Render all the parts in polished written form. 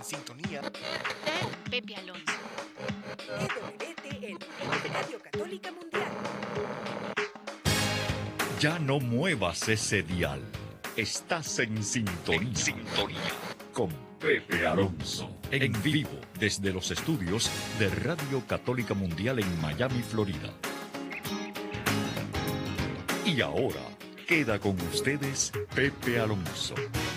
sintonía con Pepe Alonso. EWTN, Radio Católica Mundial. Ya no muevas ese dial. Estás en sintonía. Con Pepe Alonso. En vivo desde los estudios de Radio Católica Mundial en Miami, Florida. Y ahora queda con ustedes Pepe Alonso.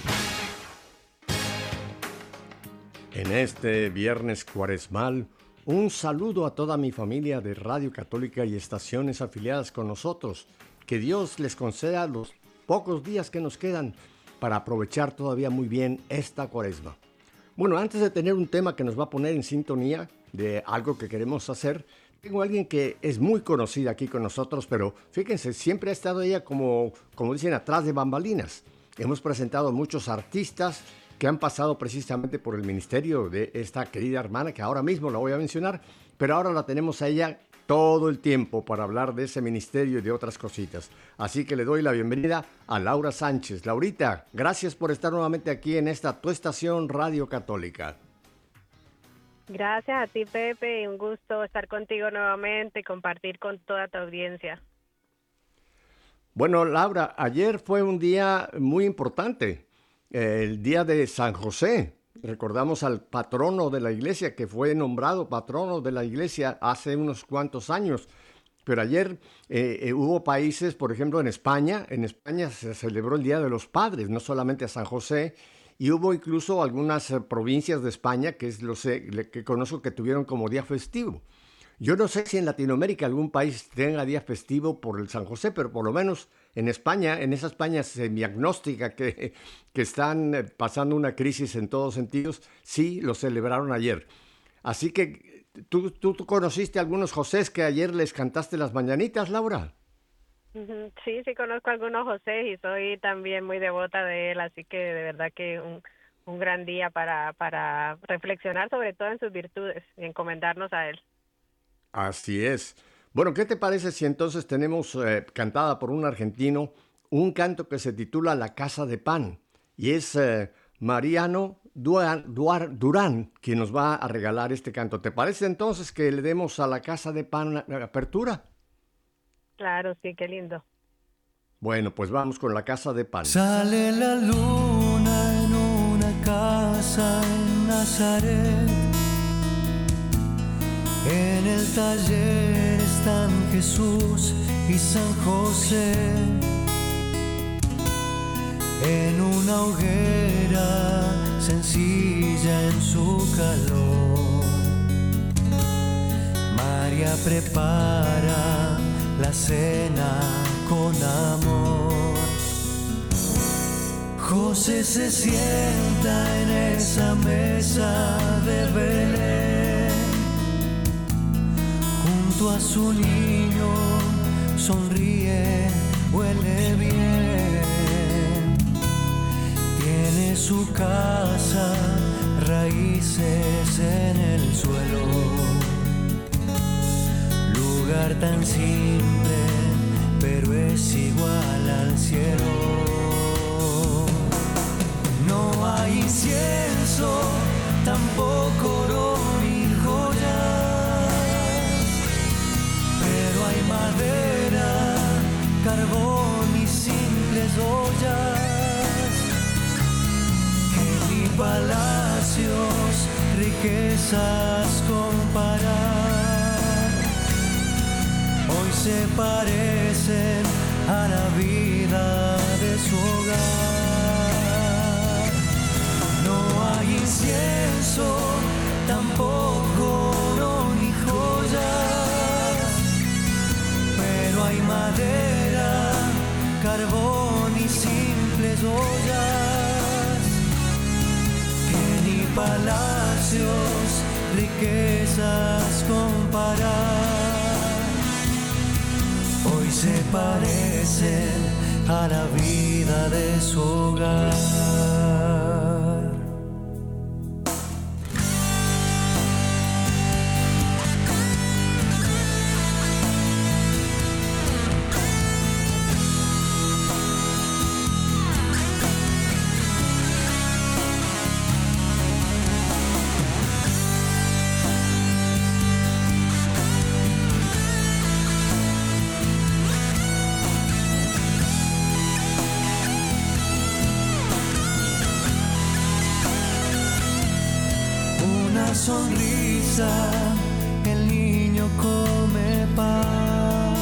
En este viernes cuaresmal, un saludo a toda mi familia de Radio Católica y estaciones afiliadas con nosotros. Que Dios les conceda los pocos días que nos quedan para aprovechar todavía muy bien esta cuaresma. Bueno, antes de tener un tema que nos va a poner en sintonía de algo que queremos hacer, tengo a alguien que es muy conocida aquí con nosotros, pero fíjense, siempre ha estado ella como dicen, atrás de bambalinas. Hemos presentado muchos artistas que han pasado precisamente por el ministerio de esta querida hermana, que ahora mismo la voy a mencionar, pero ahora la tenemos a ella todo el tiempo para hablar de ese ministerio y de otras cositas. Así que le doy la bienvenida a Laura Sánchez. Laurita, gracias por estar nuevamente aquí en esta tu estación Radio Católica. Gracias a ti, Pepe, y un gusto estar contigo nuevamente y compartir con toda tu audiencia. Bueno, Laura, ayer fue un día muy importante, el día de San José. Recordamos al patrono de la iglesia, que fue nombrado patrono de la iglesia hace unos cuantos años. Pero ayer hubo países, por ejemplo en España se celebró el Día de los Padres, no solamente a San José, y hubo incluso algunas provincias de España que conozco que tuvieron como día festivo. Yo no sé si en Latinoamérica algún país tenga día festivo por el San José, pero por lo menos en España, en esa España semiagnóstica que están pasando una crisis en todos sentidos, sí lo celebraron ayer. Así que, ¿tú conociste a algunos Josés que ayer les cantaste las mañanitas, Laura? Sí, conozco a algunos José y soy también muy devota de él, así que de verdad que un gran día para reflexionar sobre todo en sus virtudes y encomendarnos a él. Así es. Bueno, ¿qué te parece si entonces tenemos cantada por un argentino un canto que se titula La Casa de Pan? Y es Mariano Durán quien nos va a regalar este canto. ¿Te parece entonces que le demos a La Casa de Pan apertura? Claro, sí, qué lindo. Bueno, pues vamos con La Casa de Pan. Sale la luna en una casa en Nazaret. En el taller están Jesús y San José. En una hoguera sencilla en su calor, María prepara la cena con amor. José se sienta en esa mesa de Belén. Junto a su niño sonríe, huele bien. Tiene su casa, raíces en el suelo. Lugar tan simple, pero es igual al cielo. No hay incienso, tampoco oro ni joyas, pero hay madera, carbón y simples ollas. Que ni palacios, riquezas comparar. Hoy se parecen a la vida de su hogar. No hay incienso, tampoco oro ni joyas, pero hay madera, carbón y simples ollas. Que ni palacios, riquezas comparar. Hoy se parecen a la vida de su hogar. una sonrisa, el niño come pan.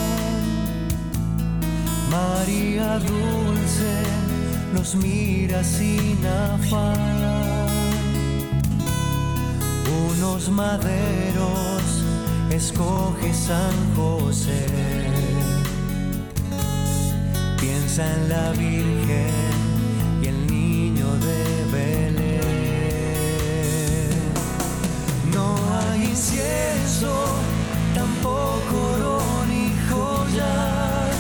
María dulce los mira sin afán. Unos maderos escoge San José. Piensa en la Virgen y el niño de Belén. No hay incienso, tampoco oro ni joyas,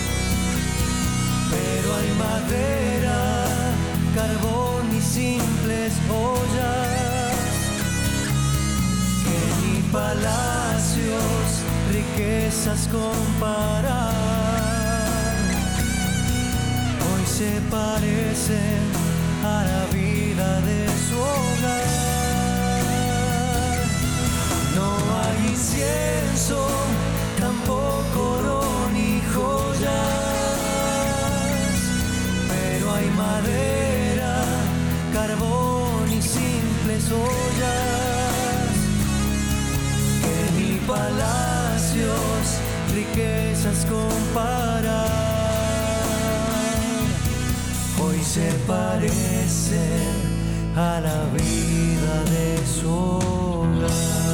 pero hay madera, carbón y simples ollas, que ni palacios, riquezas comparar. Hoy se parecen a la vida de su hogar. No hay incienso, tampoco oro ni joyas, pero hay madera, carbón y simples ollas, que ni palacios, riquezas comparar. Hoy se parecen a la vida de su hogar.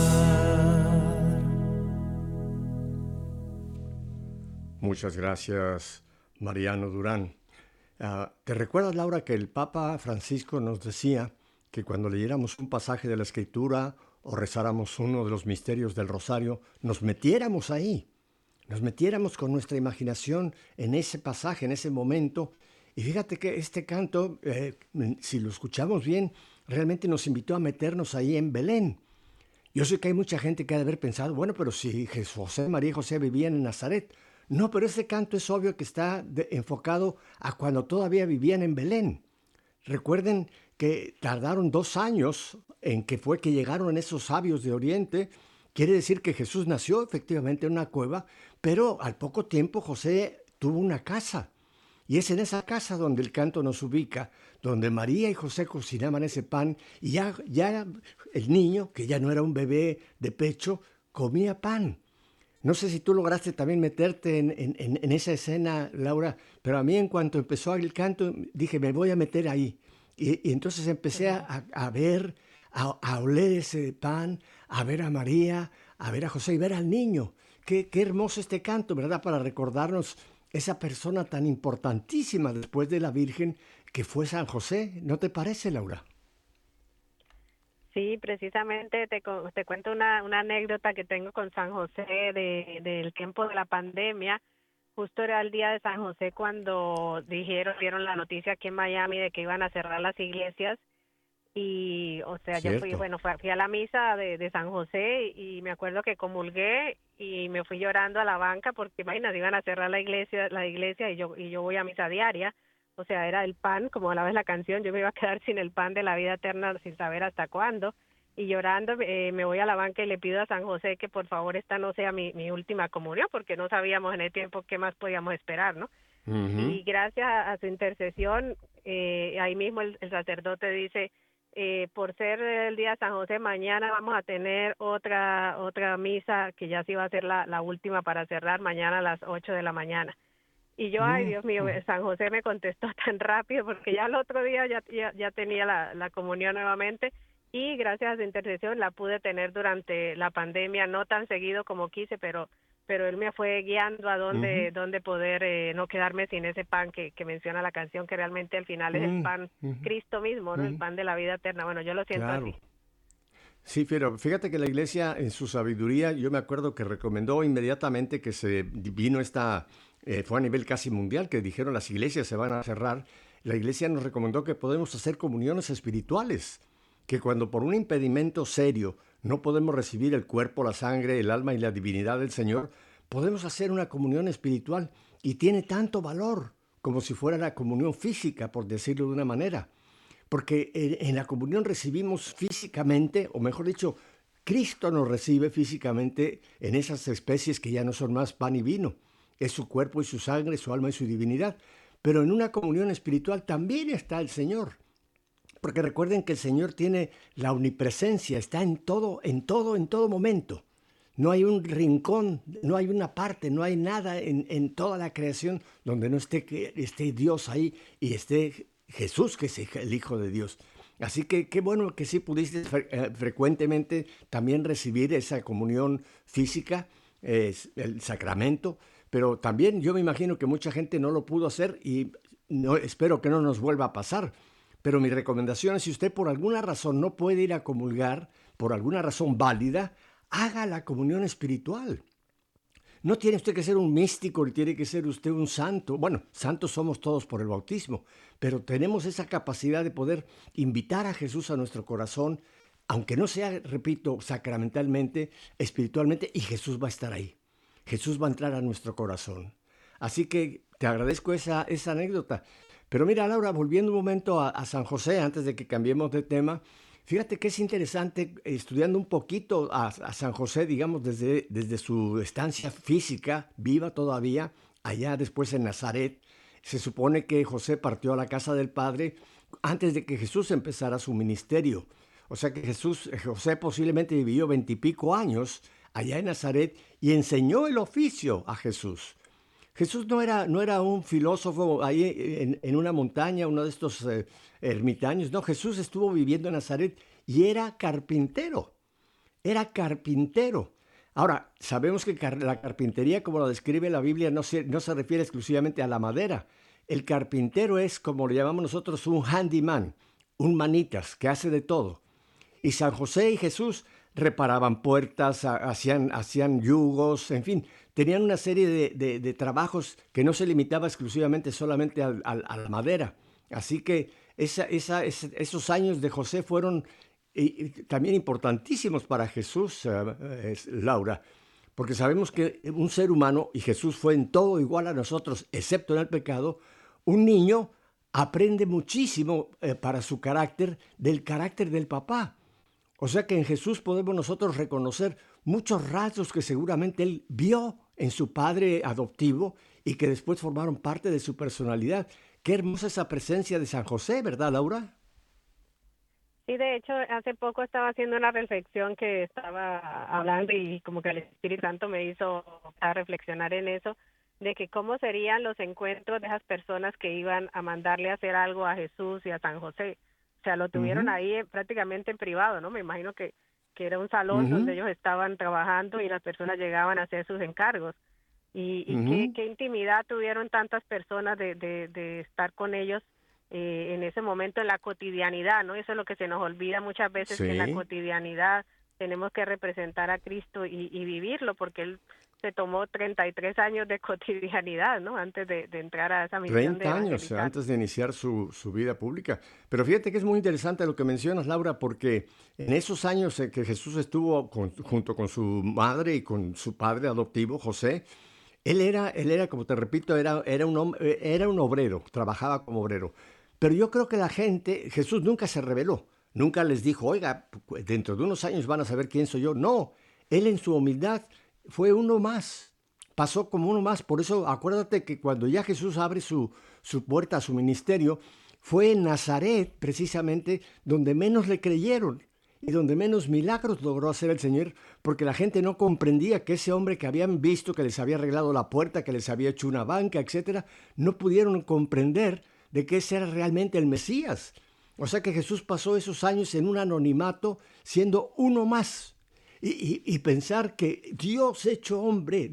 Muchas gracias, Mariano Durán. ¿Te recuerdas, Laura, que el Papa Francisco nos decía que cuando leyéramos un pasaje de la Escritura o rezáramos uno de los misterios del Rosario, nos metiéramos ahí, nos metiéramos con nuestra imaginación en ese pasaje, en ese momento? Y fíjate que este canto, si lo escuchamos bien, realmente nos invitó a meternos ahí en Belén. Yo sé que hay mucha gente que ha de haber pensado, bueno, pero si José, María y José vivían en Nazaret. No, pero este canto es obvio que está enfocado a cuando todavía vivían en Belén. Recuerden que tardaron 2 años en que fue que llegaron esos sabios de Oriente. Quiere decir que Jesús nació efectivamente en una cueva, pero al poco tiempo José tuvo una casa. Y es en esa casa donde el canto nos ubica, donde María y José cocinaban ese pan y ya el niño, que ya no era un bebé de pecho, comía pan. No sé si tú lograste también meterte en esa escena, Laura, pero a mí en cuanto empezó el canto dije, me voy a meter ahí. Y entonces empecé a ver, a oler ese pan, a ver a María, a ver a José y ver al niño. Qué hermoso este canto, ¿verdad? Para recordarnos esa persona tan importantísima después de la Virgen que fue San José. ¿No te parece, Laura? Sí, precisamente te cuento una anécdota que tengo con San José del tiempo de la pandemia. Justo era el día de San José cuando dieron la noticia aquí en Miami de que iban a cerrar las iglesias. Y, o sea, yo fui a la misa de San José y me acuerdo que comulgué y me fui llorando a la banca porque, imagínate, iban a cerrar la iglesia y yo voy a misa diaria. O sea, era el pan, como a la vez la canción, yo me iba a quedar sin el pan de la vida eterna sin saber hasta cuándo. Y llorando me voy a la banca y le pido a San José que por favor esta no sea mi última comunión, porque no sabíamos en el tiempo qué más podíamos esperar, ¿no? Uh-huh. Y gracias a su intercesión, ahí mismo el sacerdote dice, por ser el día de San José, mañana vamos a tener otra misa que ya sí va a ser la última para cerrar mañana a las 8 de la mañana. Y yo, ay Dios mío, San José me contestó tan rápido porque ya el otro día ya tenía la comunión nuevamente y gracias a su intercesión la pude tener durante la pandemia, no tan seguido como quise, pero él me fue guiando a dónde poder no quedarme sin ese pan que menciona la canción, que realmente al final es el pan Cristo mismo, ¿no? El pan de la vida eterna. Bueno, yo lo siento así. Sí, pero fíjate que la Iglesia en su sabiduría, yo me acuerdo que recomendó inmediatamente que se vino fue a nivel casi mundial, que dijeron las iglesias se van a cerrar. La Iglesia nos recomendó que podemos hacer comuniones espirituales, que cuando por un impedimento serio no podemos recibir el cuerpo, la sangre, el alma y la divinidad del Señor, podemos hacer una comunión espiritual y tiene tanto valor como si fuera la comunión física, por decirlo de una manera. Porque en la comunión recibimos físicamente, o mejor dicho, Cristo nos recibe físicamente en esas especies que ya no son más pan y vino. Es su cuerpo y su sangre, su alma y su divinidad. Pero en una comunión espiritual también está el Señor. Porque recuerden que el Señor tiene la omnipresencia, está en todo, en todo, en todo momento. No hay un rincón, no hay una parte, no hay nada en toda la creación donde no esté Dios ahí y esté Jesús, que es el Hijo de Dios. Así que qué bueno que sí pudiste frecuentemente también recibir esa comunión física, el sacramento, pero también yo me imagino que mucha gente no lo pudo hacer y espero que no nos vuelva a pasar. Pero mi recomendación es, si usted por alguna razón no puede ir a comulgar, por alguna razón válida, haga la comunión espiritual. No tiene usted que ser un místico, ni tiene que ser usted un santo. Bueno, santos somos todos por el bautismo, pero tenemos esa capacidad de poder invitar a Jesús a nuestro corazón, aunque no sea, repito, sacramentalmente, espiritualmente, y Jesús va a estar ahí. Jesús va a entrar a nuestro corazón. Así que te agradezco esa anécdota. Pero mira, Laura, volviendo un momento a San José, antes de que cambiemos de tema, fíjate que es interesante, estudiando un poquito a San José, digamos, desde su estancia física, viva todavía, allá después en Nazaret. Se supone que José partió a la casa del Padre antes de que Jesús empezara su ministerio. O sea que José posiblemente vivió 20 y pico años allá en Nazaret y enseñó el oficio a Jesús. Jesús no era un filósofo ahí en una montaña, uno de estos ermitaños. No, Jesús estuvo viviendo en Nazaret y era carpintero. Era carpintero. Ahora, sabemos que la carpintería, como lo describe la Biblia, no se refiere exclusivamente a la madera. El carpintero es, como lo llamamos nosotros, un handyman, un manitas, que hace de todo. Y San José y Jesús reparaban puertas, hacían yugos, en fin, tenían una serie de trabajos que no se limitaba exclusivamente solamente a la madera. Así que esos años de José fueron también importantísimos para Jesús, Laura, porque sabemos que un ser humano, y Jesús fue en todo igual a nosotros, excepto en el pecado, un niño aprende muchísimo para su carácter del carácter del papá. O sea que en Jesús podemos nosotros reconocer muchos rasgos que seguramente él vio en su padre adoptivo y que después formaron parte de su personalidad. Qué hermosa esa presencia de San José, ¿verdad, Laura? Sí, de hecho, hace poco estaba haciendo una reflexión que estaba hablando y como que el Espíritu Santo me hizo a reflexionar en eso, de que cómo serían los encuentros de esas personas que iban a mandarle a hacer algo a Jesús y a San José. O sea, lo tuvieron ahí prácticamente en privado, ¿no? Me imagino que era un salón donde ellos estaban trabajando y las personas llegaban a hacer sus encargos. Y qué intimidad tuvieron tantas personas de estar con ellos en ese momento, en la cotidianidad, ¿no? Eso es lo que se nos olvida muchas veces, que en la cotidianidad tenemos que representar a Cristo y vivirlo, porque Él se tomó 33 años de cotidianidad, ¿no? Antes de entrar a esa misión 30 años antes de iniciar su vida pública. Pero fíjate que es muy interesante lo que mencionas, Laura, porque en esos años que Jesús estuvo junto con su madre y con su padre adoptivo, José, él era, como te repito, era un obrero, trabajaba como obrero. Pero yo creo que Jesús nunca se rebeló, nunca les dijo, oiga, dentro de unos años van a saber quién soy yo. No, él en su humildad fue uno más, pasó como uno más. Por eso acuérdate que cuando ya Jesús abre su puerta a su ministerio, fue en Nazaret precisamente donde menos le creyeron y donde menos milagros logró hacer el Señor, porque la gente no comprendía que ese hombre que habían visto, que les había arreglado la puerta, que les había hecho una banca, etcétera, no pudieron comprender de que ese era realmente el Mesías. O sea que Jesús pasó esos años en un anonimato, siendo uno más. Y pensar que Dios hecho hombre,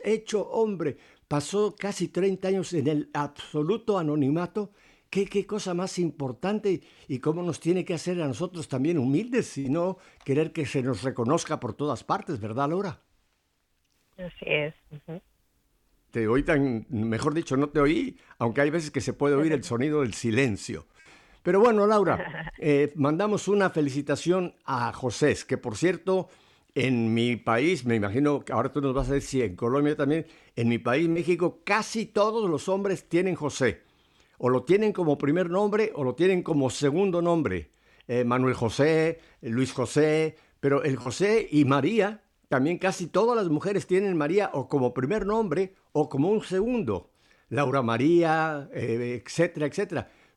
pasó casi 30 años en el absoluto anonimato. Qué cosa más importante y cómo nos tiene que hacer a nosotros también humildes y no querer que se nos reconozca por todas partes, ¿verdad, Laura? Así es. Te oí mejor dicho, no te oí, aunque hay veces que se puede oír el sonido del silencio. Pero bueno, Laura, mandamos una felicitación a José, que por cierto, en mi país, me imagino que ahora tú nos vas a decir si en Colombia también, en mi país, México, casi todos los hombres tienen José. O lo tienen como primer nombre o lo tienen como segundo nombre. Manuel José, Luis José, pero el José y María, también casi todas las mujeres tienen María o como primer nombre o como un segundo. Laura María, etcétera, etcétera.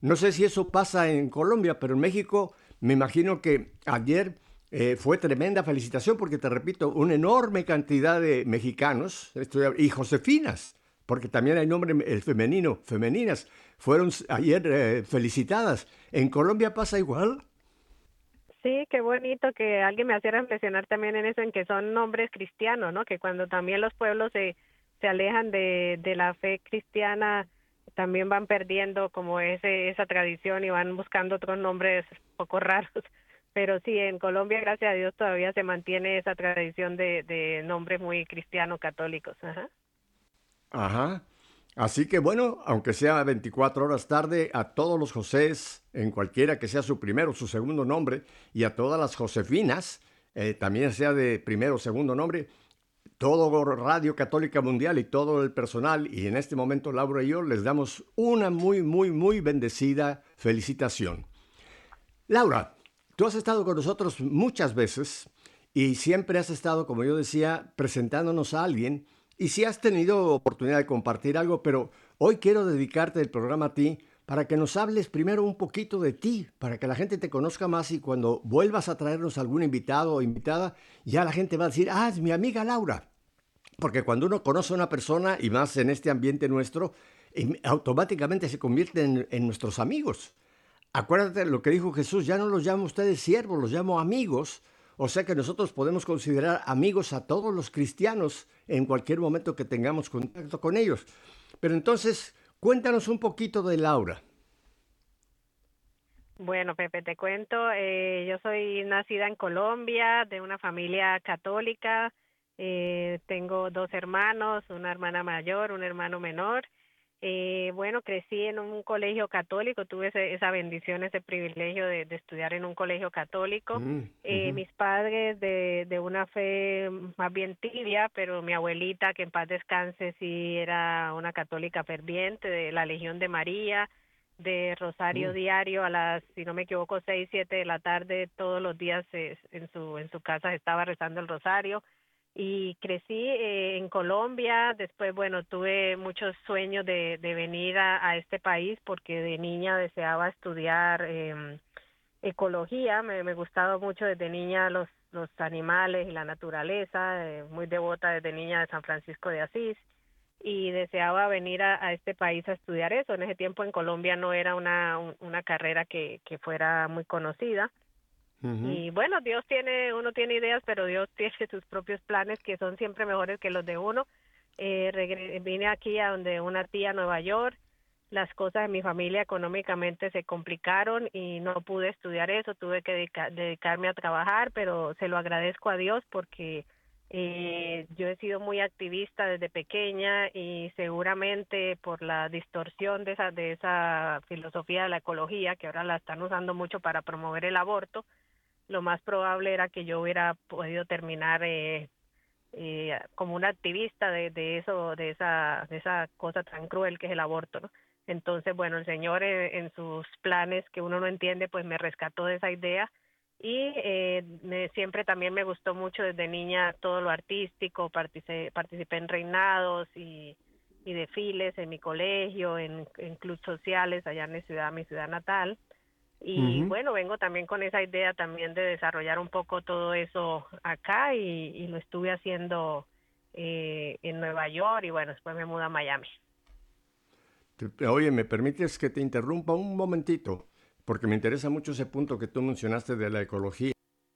No sé si eso pasa en Colombia, pero en México me imagino que ayer fue tremenda felicitación porque, te repito, una enorme cantidad de mexicanos y josefinas, porque también hay nombre femenino, femeninas, fueron ayer felicitadas. ¿En Colombia pasa igual? Sí, qué bonito que alguien me hacía reflexionar también en eso, en que son nombres cristianos, ¿no? Que cuando también los pueblos se alejan de la fe cristiana, también van perdiendo como esa tradición y van buscando otros nombres poco raros. Pero sí, en Colombia, gracias a Dios, todavía se mantiene esa tradición de nombres muy cristianos, católicos. Ajá. Ajá. Así que bueno, aunque sea 24 horas tarde, a todos los Josés, en cualquiera que sea su primero o su segundo nombre, y a todas las Josefinas, también sea de primero o segundo nombre, todo Radio Católica Mundial y todo el personal, y en este momento Laura y yo les damos una muy, muy, muy bendecida felicitación. Laura, tú has estado con nosotros muchas veces y siempre has estado, como yo decía, presentándonos a alguien. Y sí has tenido oportunidad de compartir algo, pero hoy quiero dedicarte el programa a ti para que nos hables primero un poquito de ti, para que la gente te conozca más y cuando vuelvas a traernos algún invitado o invitada, ya la gente va a decir, es mi amiga Laura. Porque cuando uno conoce a una persona, y más en este ambiente nuestro, automáticamente se convierten en nuestros amigos. Acuérdate lo que dijo Jesús, ya no los llamo a ustedes siervos, los llamo amigos. O sea que nosotros podemos considerar amigos a todos los cristianos en cualquier momento que tengamos contacto con ellos. Pero entonces, cuéntanos un poquito de Laura. Bueno, Pepe, te cuento, yo soy nacida en Colombia, de una familia católica, tengo 2 hermanos, una hermana mayor, un hermano menor. Bueno, crecí en un colegio católico, tuve esa bendición, ese privilegio de estudiar en un colegio católico. Mis padres de una fe más bien tibia, pero mi abuelita, que en paz descanse, sí era una católica ferviente, de la Legión de María, de rosario diario a las, si no me equivoco, 6, 7 de la tarde, todos los días en su casa estaba rezando el rosario. Y crecí en Colombia. Después, bueno, tuve muchos sueños de venir a este país porque de niña deseaba estudiar ecología. Me gustaba mucho desde niña los animales y la naturaleza, muy devota desde niña de San Francisco de Asís, y deseaba venir a este país a estudiar eso. En ese tiempo en Colombia no era una carrera que fuera muy conocida. Y bueno, uno tiene ideas, pero Dios tiene sus propios planes que son siempre mejores que los de uno. Vine aquí a donde una tía en Nueva York, las cosas de mi familia económicamente se complicaron y no pude estudiar eso, tuve que dedicarme a trabajar, pero se lo agradezco a Dios porque yo he sido muy activista desde pequeña y seguramente por la distorsión de esa filosofía de la ecología, que ahora la están usando mucho para promover el aborto, lo más probable era que yo hubiera podido terminar como una activista de esa cosa tan cruel que es el aborto, ¿no? Entonces, bueno, el Señor en sus planes que uno no entiende, pues me rescató de esa idea y siempre también me gustó mucho desde niña todo lo artístico, participé en reinados y desfiles en mi colegio, en clubes sociales allá en mi ciudad natal. Y bueno, vengo también con esa idea también de desarrollar un poco todo eso acá y lo estuve haciendo en Nueva York y bueno, después me mudé a Miami. Oye, ¿me permites que te interrumpa un momentito? Porque me interesa mucho ese punto que tú mencionaste de la ecología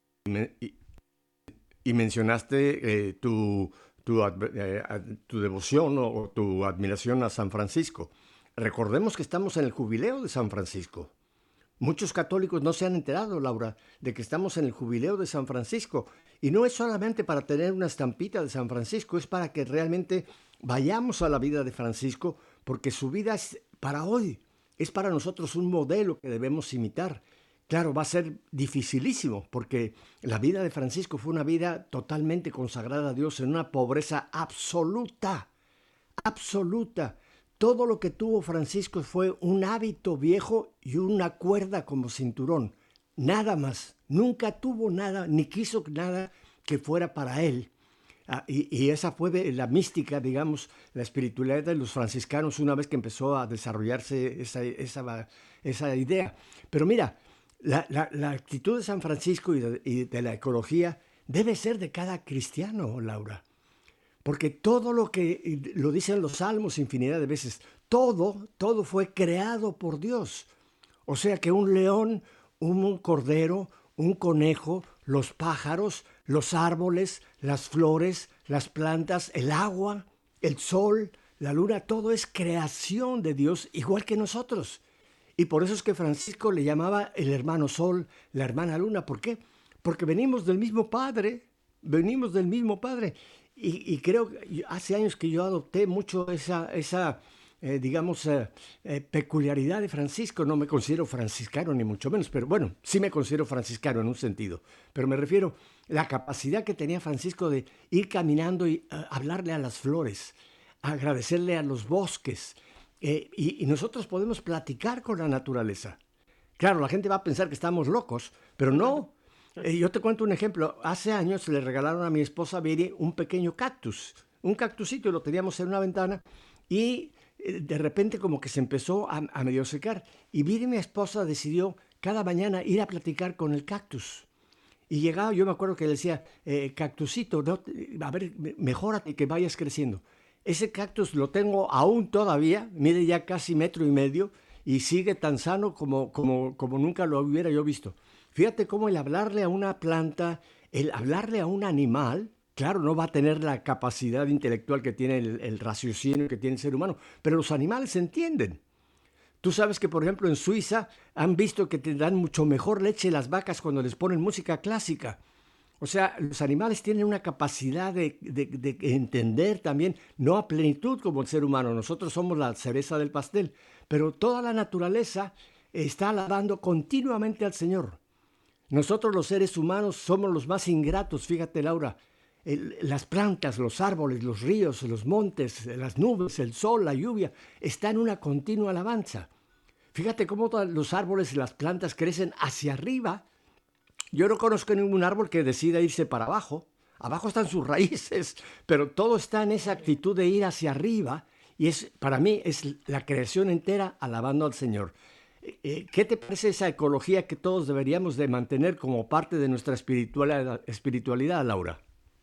y mencionaste tu devoción o tu admiración a San Francisco. Recordemos que estamos en el jubileo de San Francisco. Muchos católicos no se han enterado, Laura, de que estamos en el jubileo de San Francisco. Y no es solamente para tener una estampita de San Francisco, es para que realmente vayamos a la vida de Francisco, porque su vida es para hoy. Es para nosotros un modelo que debemos imitar. Claro, va a ser dificilísimo, porque la vida de Francisco fue una vida totalmente consagrada a Dios en una pobreza absoluta, absoluta. Todo lo que tuvo Francisco fue un hábito viejo y una cuerda como cinturón. Nada más. Nunca tuvo nada, ni quiso nada que fuera para él. Y esa fue la mística, digamos, la espiritualidad de los franciscanos una vez que empezó a desarrollarse esa idea. Pero mira, la actitud de San Francisco y de la ecología debe ser de cada cristiano, Laura. Porque todo lo dicen los salmos infinidad de veces, todo fue creado por Dios. O sea que un león, un cordero, un conejo, los pájaros, los árboles, las flores, las plantas, el agua, el sol, la luna, todo es creación de Dios, igual que nosotros. Y por eso es que Francisco le llamaba el hermano sol, la hermana luna. ¿Por qué? Porque venimos del mismo Padre. Y creo que hace años que yo adopté mucho esa peculiaridad de Francisco. No me considero franciscano ni mucho menos, pero bueno, sí me considero franciscano en un sentido. Pero me refiero a la capacidad que tenía Francisco de ir caminando y hablarle a las flores, agradecerle a los bosques. Y nosotros podemos platicar con la naturaleza. Claro, la gente va a pensar que estamos locos, pero no. Yo te cuento un ejemplo. Hace años le regalaron a mi esposa Viri un pequeño cactus, un cactusito, y lo teníamos en una ventana y de repente como que se empezó a medio secar. Y Viri, mi esposa, decidió cada mañana ir a platicar con el cactus. Y llegaba, yo me acuerdo que le decía, cactusito, no, a ver, mejórate y que vayas creciendo. Ese cactus lo tengo aún todavía, mide ya casi 1,5 metros y sigue tan sano como nunca lo hubiera yo visto. Fíjate cómo el hablarle a una planta, el hablarle a un animal, claro, no va a tener la capacidad intelectual que tiene el raciocinio que tiene el ser humano, pero los animales entienden. Tú sabes que, por ejemplo, en Suiza han visto que te dan mucho mejor leche las vacas cuando les ponen música clásica. O sea, los animales tienen una capacidad de entender también, no a plenitud como el ser humano. Nosotros somos la cereza del pastel, pero toda la naturaleza está alabando continuamente al Señor. Nosotros los seres humanos somos los más ingratos, fíjate, Laura. Las plantas, los árboles, los ríos, los montes, las nubes, el sol, la lluvia, están en una continua alabanza. Fíjate cómo los árboles y las plantas crecen hacia arriba. Yo no conozco ningún árbol que decida irse para abajo. Abajo están sus raíces, pero todo está en esa actitud de ir hacia arriba. Y para mí es la creación entera alabando al Señor. ¿Qué te parece esa ecología que todos deberíamos de mantener como parte de nuestra espiritualidad, Laura?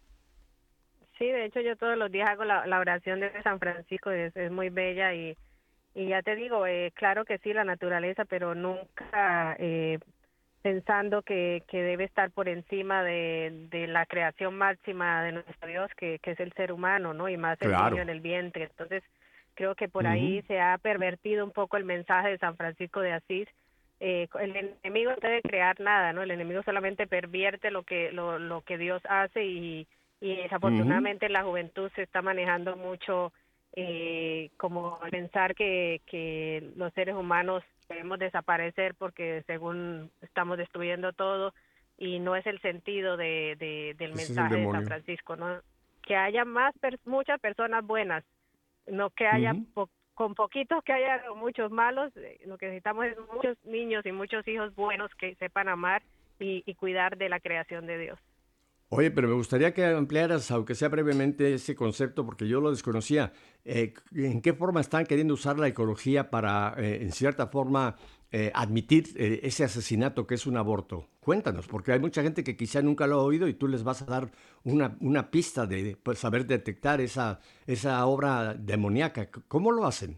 Sí, de hecho yo todos los días hago la oración de San Francisco, es muy bella y ya te digo, claro que sí, la naturaleza, pero nunca pensando que debe estar por encima de la creación máxima de nuestro Dios, que es el ser humano, ¿no? Y más el niño en el vientre. Entonces, creo que por ahí se ha pervertido un poco el mensaje de San Francisco de Asís. El enemigo no debe crear nada, ¿no? El enemigo solamente pervierte lo que Dios hace y desafortunadamente la juventud se está manejando mucho como pensar que los seres humanos debemos desaparecer porque según estamos destruyendo todo, y no es el sentido del mensaje de San Francisco, ¿no? Que haya muchas personas buenas, no que haya con poquitos que haya muchos malos. Lo que necesitamos es muchos niños y muchos hijos buenos que sepan amar y cuidar de la creación de Dios. Oye, pero me gustaría que ampliaras, aunque sea brevemente, ese concepto, porque yo lo desconocía. ¿En qué forma están queriendo usar la ecología para, en cierta forma, admitir ese asesinato que es un aborto? Cuéntanos, porque hay mucha gente que quizá nunca lo ha oído y tú les vas a dar una pista de saber detectar esa obra demoníaca. ¿Cómo lo hacen?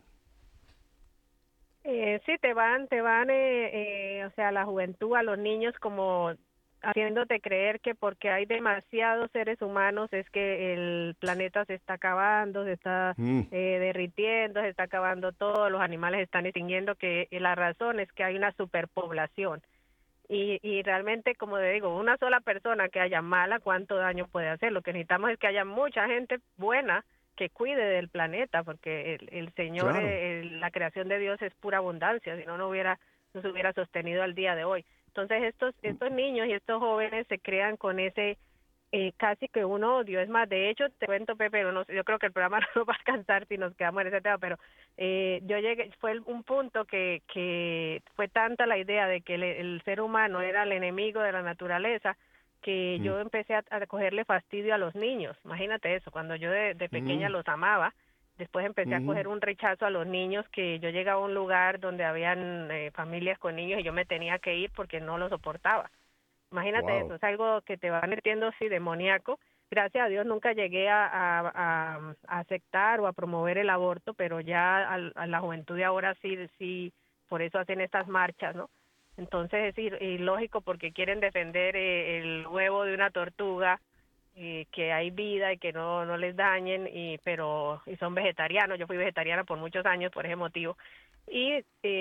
Sí, te van, o sea, a la juventud, a los niños, como haciéndote creer que porque hay demasiados seres humanos es que el planeta se está acabando, se está derritiendo, se está acabando todo, los animales se están extinguiendo, que la razón es que hay una superpoblación. Y realmente, como te digo, una sola persona que haya mala, ¿cuánto daño puede hacer? Lo que necesitamos es que haya mucha gente buena que cuide del planeta, porque el Señor, claro, la creación de Dios es pura abundancia, si no, no se hubiera sostenido al día de hoy. Entonces estos niños y estos jóvenes se crean con ese casi que un odio. Es más, de hecho, te cuento, Pepe, yo creo que el programa no nos va a alcanzar si nos quedamos en ese tema, pero fue un punto que fue tanta la idea de que el ser humano era el enemigo de la naturaleza, que yo empecé a cogerle fastidio a los niños. Imagínate eso, cuando yo de pequeña los amaba, después empecé a coger un rechazo a los niños, que yo llegaba a un lugar donde habían familias con niños y yo me tenía que ir porque no lo soportaba. Imagínate eso, es algo que te va metiendo así demoníaco. Gracias a Dios nunca llegué a aceptar o a promover el aborto, pero ya a la juventud de ahora sí, por eso hacen estas marchas, ¿no? Entonces es ilógico porque quieren defender el huevo de una tortuga, que hay vida y que no les dañen, y son vegetarianos. Yo fui vegetariana por muchos años por ese motivo, y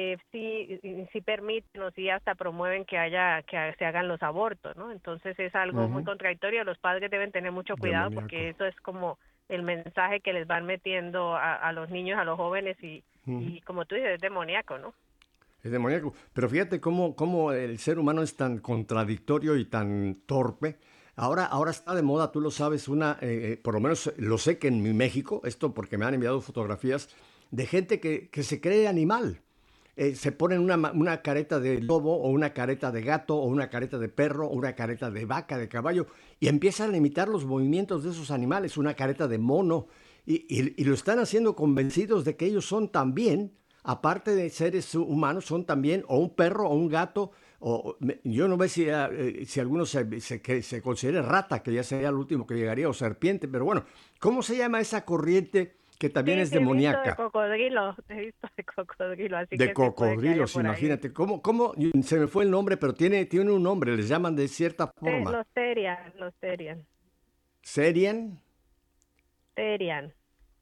sí permiten o sí hasta promueven que se hagan los abortos, ¿no? Entonces es algo muy contradictorio. Los padres deben tener mucho cuidado porque eso es como el mensaje que les van metiendo a los niños, a los jóvenes, y como tú dices, es demoníaco, ¿no? Es demoníaco. Pero fíjate cómo el ser humano es tan contradictorio y tan torpe. Ahora está de moda, tú lo sabes, por lo menos lo sé que en mi México, esto porque me han enviado fotografías de gente que se cree animal. Se ponen una careta de lobo o una careta de gato o una careta de perro o una careta de vaca, de caballo, y empiezan a imitar los movimientos de esos animales, una careta de mono, y lo están haciendo convencidos de que ellos son también, aparte de seres humanos, son también o un perro o un gato. Yo no sé si alguno se considere rata, que ya sería el último que llegaría, o serpiente, pero bueno, ¿cómo se llama esa corriente que también es demoníaca? He visto de cocodrilo, así de que sí puede que haya cocodrilos, por ahí. imagínate. ¿Cómo? Se me fue el nombre, pero tiene un nombre, les llaman de cierta forma. Los Terian. ¿Serian? Terian.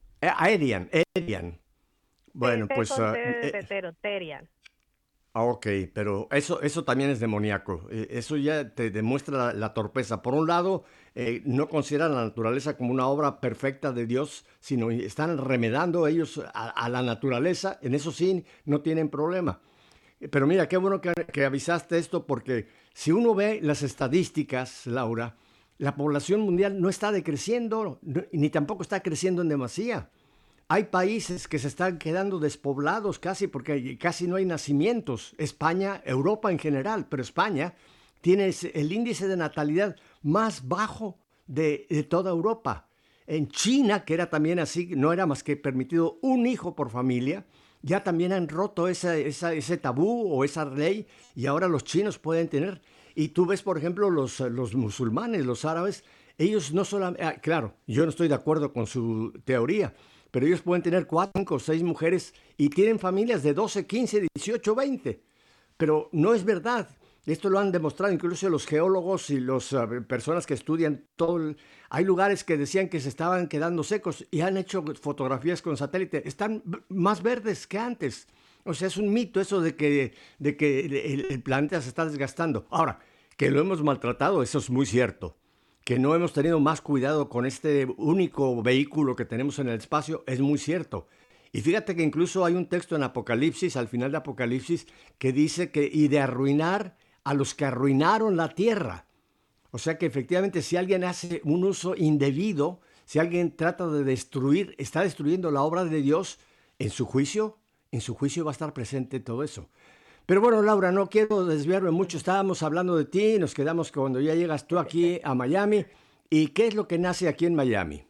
Aerian. Bueno, pues... Terian. Ok, pero eso también es demoníaco. Eso ya te demuestra la torpeza. Por un lado, no consideran la naturaleza como una obra perfecta de Dios, sino están remedando ellos a la naturaleza. En eso sí, no tienen problema. Pero mira, qué bueno que avisaste esto, porque si uno ve las estadísticas, Laura, la población mundial no está decreciendo, ni tampoco está creciendo en demasía. Hay países que se están quedando despoblados casi porque casi no hay nacimientos. España, Europa en general, pero España tiene el índice de natalidad más bajo de toda Europa. En China, que era también así, no era más que permitido un hijo por familia, ya también han roto ese tabú o esa ley, y ahora los chinos pueden tener. Y tú ves, por ejemplo, los musulmanes, los árabes, ellos no solamente... claro, yo no estoy de acuerdo con su teoría, pero ellos pueden tener 4, 5, 6 mujeres y tienen familias de 12, 15, 18, 20. Pero no es verdad. Esto lo han demostrado incluso los geólogos y las personas que estudian todo. Hay lugares que decían que se estaban quedando secos y han hecho fotografías con satélite. Están más verdes que antes. O sea, es un mito eso de que el planeta se está desgastando. Ahora, que lo hemos maltratado, eso es muy cierto. Que no hemos tenido más cuidado con este único vehículo que tenemos en el espacio, es muy cierto. Y fíjate que incluso hay un texto en Apocalipsis, al final de Apocalipsis, que dice y de arruinar a los que arruinaron la tierra. O sea que efectivamente si alguien hace un uso indebido, si alguien trata de destruir, está destruyendo la obra de Dios, en su juicio va a estar presente todo eso. Pero bueno, Laura, no quiero desviarme mucho. Estábamos hablando de ti, nos quedamos cuando ya llegas tú aquí a Miami. ¿Y qué es lo que nace aquí en Miami?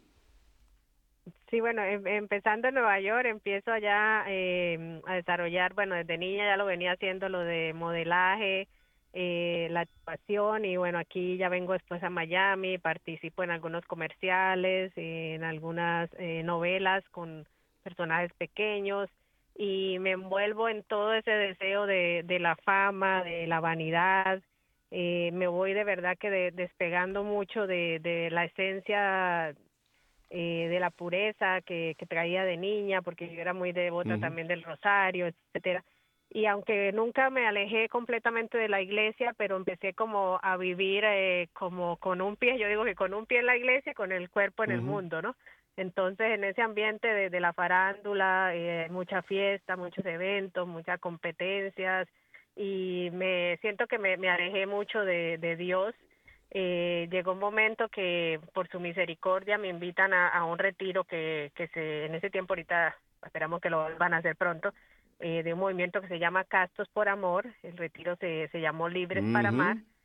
Sí, bueno, empezando en Nueva York, empiezo ya a desarrollar, bueno, desde niña ya lo venía haciendo, lo de modelaje, la actuación, y bueno, aquí ya vengo después a Miami, participo en algunos comerciales, en algunas novelas con personajes pequeños, y me envuelvo en todo ese deseo de la fama, de la vanidad. Me voy de verdad que despegando mucho de la esencia, de la pureza que traía de niña, porque yo era muy devota también del rosario, etcétera. Y aunque nunca me alejé completamente de la iglesia, pero empecé como a vivir como con un pie, yo digo que con un pie en la iglesia, con el cuerpo en el mundo, ¿no? Entonces, en ese ambiente de la farándula, mucha fiesta, muchos eventos, muchas competencias, y me siento que me alejé mucho de Dios. Llegó un momento que por su misericordia me invitan a un retiro que en ese tiempo, ahorita esperamos que lo van a hacer pronto, de un movimiento que se llama Castos por Amor. El retiro se llamó Libres para Amar.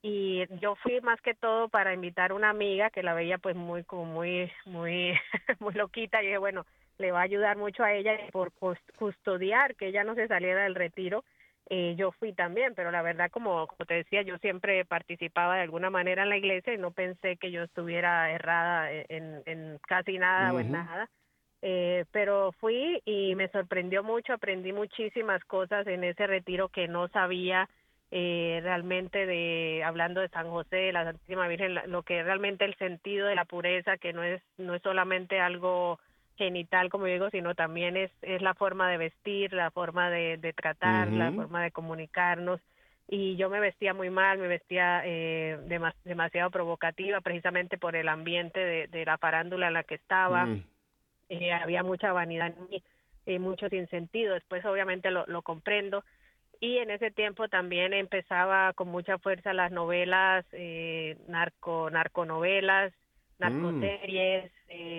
y yo fui más que todo para invitar a una amiga que la veía pues muy como muy muy loquita, y dije, bueno, le va a ayudar mucho a ella por custodiar que ella no se saliera del retiro. Yo fui también, pero la verdad, como te decía, yo siempre participaba de alguna manera en la iglesia y no pensé que yo estuviera errada en casi nada o en Ujú. nada. Pero fui y me sorprendió mucho, aprendí muchísimas cosas en ese retiro que no sabía, realmente, hablando de San José, de la Santísima Virgen, lo que realmente el sentido de la pureza, que no es solamente algo genital, como digo, sino también es la forma de vestir, la forma de tratar, la Ujú. forma de comunicarnos. Y yo me vestía muy mal, me vestía demasiado provocativa, precisamente por el ambiente de la farándula en la que estaba. Mm. Había mucha vanidad en mí, mucho sinsentido. Después obviamente lo comprendo, y en ese tiempo también empezaba con mucha fuerza las novelas, narconovelas, Mm. narcoseries,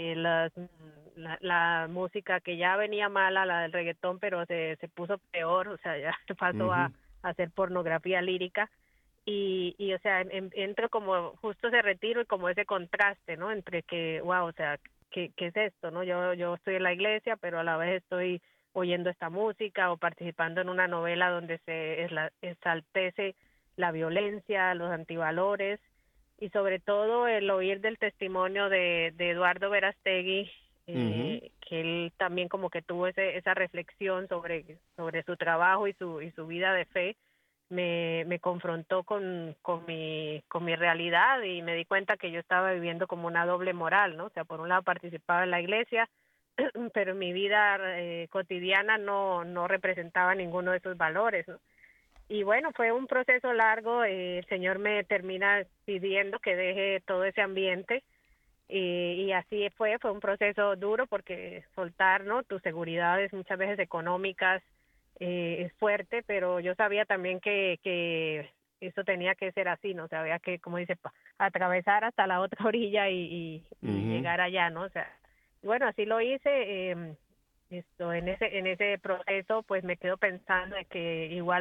la música que ya venía mala, la del reggaetón, pero se puso peor, o sea, ya se pasó Ujú. a hacer pornografía lírica. Y o sea, entro como justo ese retiro y como ese contraste, ¿no? Entre que, wow, o sea, ¿qué es esto, no? Yo estoy en la iglesia, pero a la vez estoy oyendo esta música o participando en una novela donde enaltece la violencia, los antivalores, y sobre todo el oír del testimonio de Eduardo Verástegui, Ujú. que él también como que tuvo esa reflexión sobre su trabajo y su vida de fe. Me confrontó con mi realidad, y me di cuenta que yo estaba viviendo como una doble moral, ¿no? O sea, por un lado participaba en la iglesia, pero en mi vida cotidiana no representaba ninguno de esos valores, ¿no? Y bueno, fue un proceso largo. El Señor me termina pidiendo que deje todo ese ambiente, y así fue un proceso duro, porque soltar, ¿no?, tus seguridades muchas veces económicas, es fuerte, pero yo sabía también que eso tenía que ser así, ¿no? Sabía que, como dice, atravesar hasta la otra orilla y Ujú. llegar allá, ¿no? O sea, bueno, así lo hice. En ese proceso pues me quedo pensando de que igual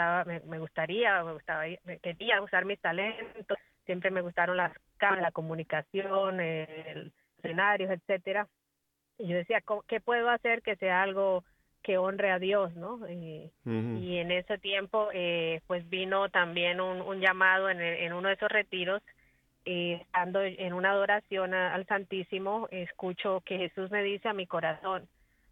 me quería usar mis talentos. Siempre me gustaron las cámaras, la comunicación, el escenarios, etcétera. Y yo decía, ¿qué puedo hacer que sea algo que honre a Dios, no? Ujú. Y en ese tiempo pues vino también un llamado en uno de esos retiros. Estando en una adoración al Santísimo, escucho que Jesús me dice a mi corazón: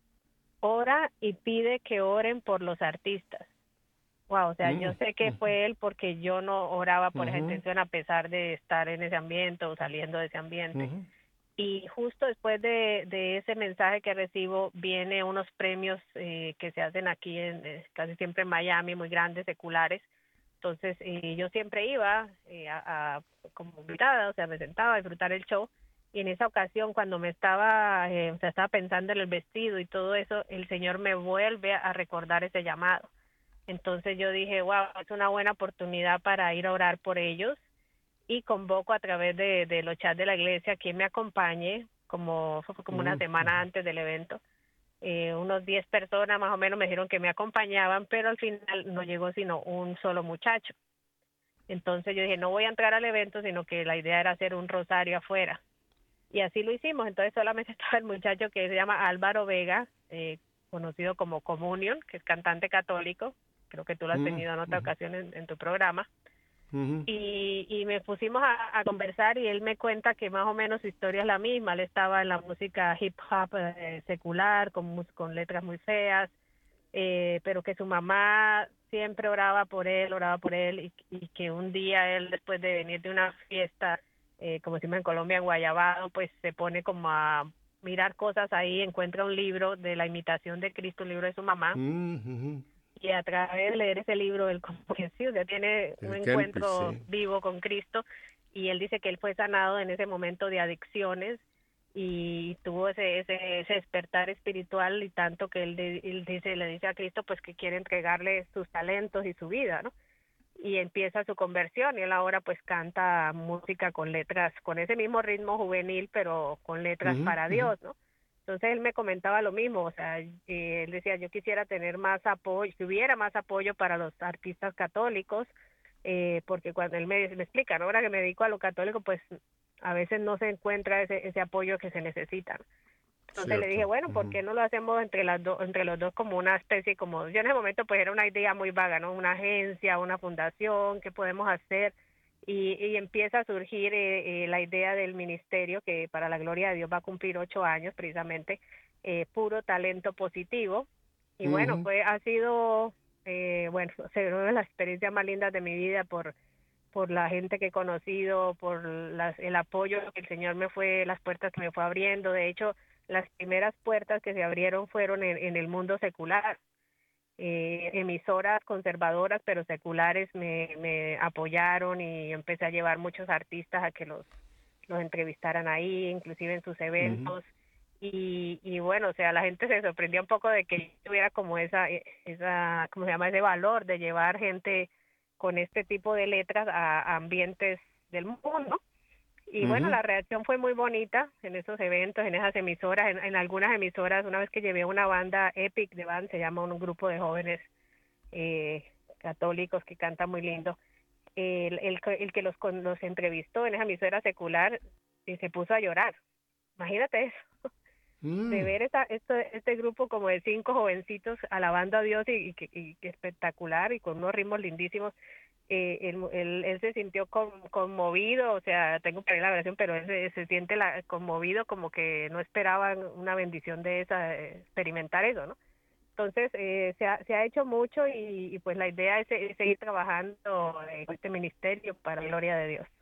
ora y pide que oren por los artistas. Wow, o sea, yo Mm. sé que fue él, porque yo no oraba por esa Ujú. intención, a pesar de estar en ese ambiente o saliendo de ese ambiente. Ujú. Y justo después de ese mensaje que recibo, viene unos premios que se hacen aquí casi siempre en Miami, muy grandes, seculares. Entonces yo siempre iba como invitada, o sea, me sentaba a disfrutar el show. Y en esa ocasión, cuando o sea, estaba pensando en el vestido y todo eso, el Señor me vuelve a recordar ese llamado. Entonces yo dije, wow, es una buena oportunidad para ir a orar por ellos, y convoco a través de los chats de la iglesia quien me acompañe. Fue como una Mm. semana antes del evento. Unos 10 personas más o menos me dijeron que me acompañaban, pero al final no llegó sino un solo muchacho. Entonces yo dije, no voy a entrar al evento, sino que la idea era hacer un rosario afuera. Y así lo hicimos. Entonces solamente estaba el muchacho que se llama Álvaro Vega, conocido como Communion, que es cantante católico. Creo que tú lo has Mm. tenido en otra Ujú. ocasión en tu programa. Ujú. Y me pusimos a conversar, y él me cuenta que más o menos su historia es la misma. Él estaba en la música hip hop secular, con letras muy feas, pero que su mamá siempre oraba por él, y que un día él, después de venir de una fiesta, como decimos en Colombia, en Guayabado, pues se pone como a mirar cosas ahí, encuentra un libro de la imitación de Cristo, un libro de su mamá, Mm. Ujú. y a través de leer ese libro, él como que sí, o sea, tiene un El Kempis, encuentro sí. vivo con Cristo. Y él dice que él fue sanado en ese momento de adicciones, y tuvo ese despertar espiritual, y tanto que le dice a Cristo pues que quiere entregarle sus talentos y su vida, ¿no? Y empieza su conversión, y él ahora pues canta música con letras, con ese mismo ritmo juvenil, pero con letras Ujú. para Ujú. Dios, ¿no? Entonces él me comentaba lo mismo, o sea, él decía, yo quisiera tener más apoyo, si hubiera más apoyo para los artistas católicos, porque cuando él me explica, ¿no? Ahora que me dedico a lo católico, pues a veces no se encuentra ese apoyo que se necesita. Entonces le dije, bueno, ¿por qué no lo hacemos entre los dos como una especie, como yo en ese momento pues era una idea muy vaga, ¿no? Una agencia, una fundación, ¿qué podemos hacer? Y empieza a surgir la idea del ministerio, que para la gloria de Dios va a cumplir 8 años precisamente, Puro Talento Positivo. Y bueno, ha sido, bueno, una de las experiencias más lindas de mi vida por la gente que he conocido, por el apoyo que el Señor las puertas que me fue abriendo. De hecho, las primeras puertas que se abrieron fueron en el mundo secular. Emisoras conservadoras pero seculares me apoyaron y empecé a llevar muchos artistas a que los entrevistaran ahí, inclusive en sus eventos. Y bueno, o sea, la gente se sorprendía un poco de que yo tuviera como esa ¿cómo se llama? Ese valor de llevar gente con este tipo de letras a ambientes del mundo. Y bueno, la reacción fue muy bonita en esos eventos, en esas emisoras, en algunas emisoras. Una vez que llevé una banda, Epic de Band, se llama un grupo de jóvenes católicos que canta muy lindo, el que los entrevistó en esa emisora secular se puso a llorar. Imagínate eso, de ver este grupo como de 5 jovencitos alabando a Dios y que espectacular y con unos ritmos lindísimos. Él se sintió conmovido, o sea, tengo que ver la versión, pero él se siente conmovido, como que no esperaban una bendición de esa, experimentar eso, ¿no? Entonces, se ha hecho mucho y pues la idea es seguir trabajando en este ministerio para la gloria de Dios.